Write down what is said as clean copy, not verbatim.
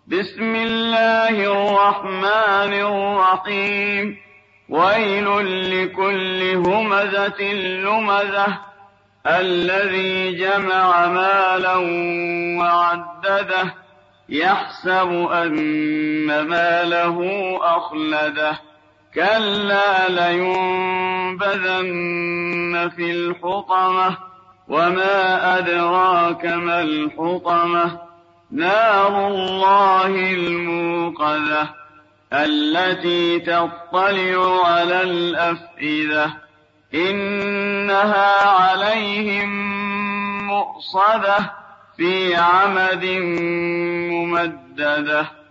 بسم الله الرحمن الرحيم ويل لكل همزة لمزة الذي جمع مالا وعدده يحسب أن ماله أخلده كلا لينبذن في الحطمة وما أدراك ما الحطمة نار الله الموقدة التي تطلع على الأفئدة إنها عليهم مؤصدة في عمد ممددة